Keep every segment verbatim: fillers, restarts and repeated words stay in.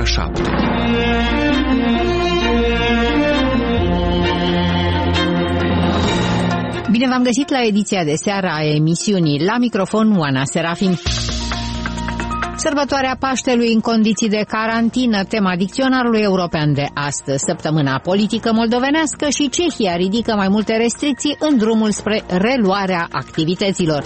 șapte. Bine v-am găsit la ediția de seară a emisiunii. La microfon, Oana Serafim. Sărbătoarea Paștelui în condiții de carantină, tema dicționarului european de astăzi. Săptămâna politică moldovenească și Cehia ridică mai multe restricții în drumul spre reluarea activităților.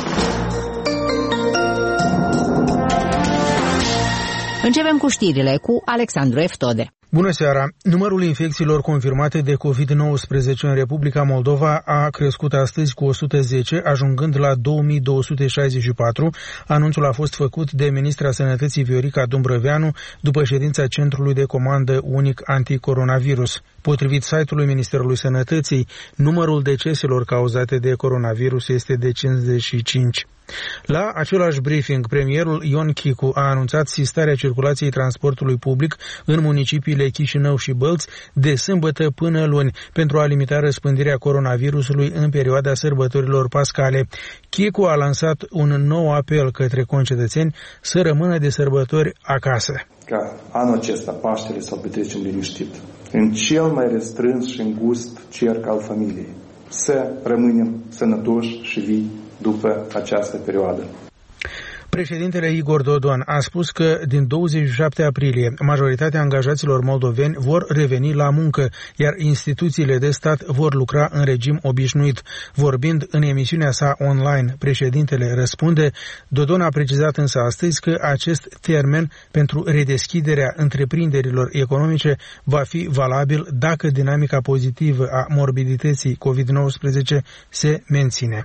Începem cu știrile cu Alexandru Eftode. Bună seara! Numărul infecțiilor confirmate de covid nouăsprezece în Republica Moldova a crescut astăzi cu o sută zece, ajungând la două mii două sute șaizeci și patru. Anunțul a fost făcut de ministra Sănătății Viorica Dumbrăveanu după ședința Centrului de Comandă Unic Anticoronavirus. Potrivit site-ului Ministerului Sănătății, numărul deceselor cauzate de coronavirus este de cincizeci și cinci. La același briefing, premierul Ion Chicu a anunțat sistarea circulației transportului public în municipiile Chișinău și Bălți de sâmbătă până luni pentru a limita răspândirea coronavirusului în perioada sărbătorilor pascale. Chicu a lansat un nou apel către concetățeni să rămână de sărbători acasă. Ca anul acesta, Paștele, să-l petrecem liniștit, în cel mai restrâns și îngust cerc al familiei. Să rămânem sănătoși și vii după această perioadă. Președintele Igor Dodon a spus că din douăzeci și șapte aprilie majoritatea angajaților moldoveni vor reveni la muncă, iar instituțiile de stat vor lucra în regim obișnuit. Vorbind în emisiunea sa online, președintele Răspunde, Dodon a precizat însă astăzi că acest termen pentru redeschiderea întreprinderilor economice va fi valabil dacă dinamica pozitivă a morbidității covid nouăsprezece se menține.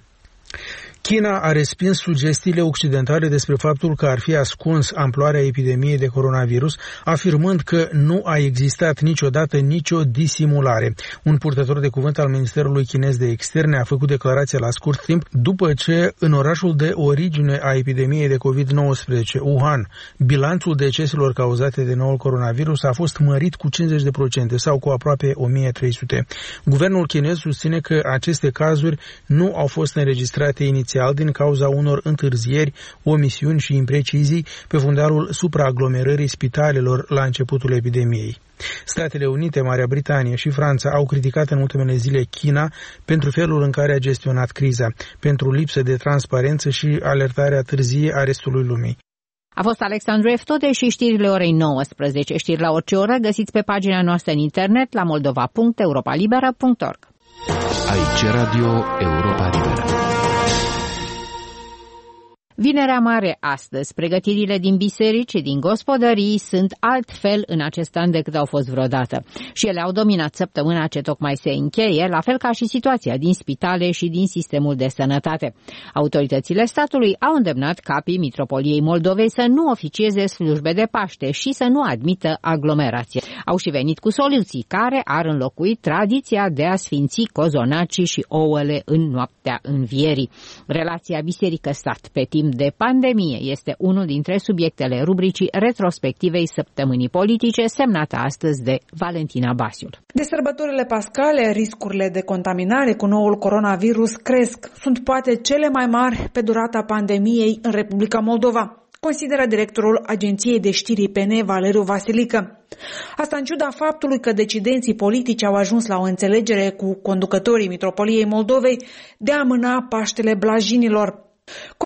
China a respins sugestiile occidentale despre faptul că ar fi ascuns amploarea epidemiei de coronavirus, afirmând că nu a existat niciodată nicio disimulare. Un purtător de cuvânt al Ministerului Chinez de Externe a făcut declarația la scurt timp după ce în orașul de origine a epidemiei de covid nouăsprezece, Wuhan, bilanțul deceselor cauzate de noul coronavirus a fost mărit cu cincizeci la sută sau cu aproape o mie trei sute. Guvernul chinez susține că aceste cazuri nu au fost înregistrate inițial din cauza unor întârzieri, omisiuni și imprecizii pe fundalul supraaglomerării spitalelor la începutul epidemiei. Statele Unite, Marea Britanie și Franța au criticat în ultimele zile China pentru felul în care a gestionat criza, pentru lipsă de transparență și alertarea târzie a restului lumii. A fost Alexandru Eftode și știrile orei nouăsprezece. Știri la orice oră găsiți pe pagina noastră în internet la moldova punct europa libera punct org. Aici Radio Europa Liberă. Vinerea Mare astăzi. Pregătirile din biserici și din gospodării sunt altfel în acest an decât au fost vreodată. Și ele au dominat săptămâna ce tocmai se încheie, la fel ca și situația din spitale și din sistemul de sănătate. Autoritățile statului au îndemnat capii Mitropoliei Moldovei să nu oficieze slujbe de Paște și să nu admită aglomerație. Au și venit cu soluții care ar înlocui tradiția de a sfinți cozonacii și ouăle în noaptea învierii. Relația biserică-stat pe timp de pandemie este unul dintre subiectele rubricii retrospectivei săptămânii politice, semnată astăzi de Valentina Basiul. De sărbătorile pascale, riscurile de contaminare cu noul coronavirus cresc. Sunt poate cele mai mari pe durata pandemiei în Republica Moldova, consideră directorul Agenției de Știri P N, Valeriu Vasilică. Asta în ciuda faptului că decidenții politici au ajuns la o înțelegere cu conducătorii Mitropoliei Moldovei de a amâna Paștele Blajinilor.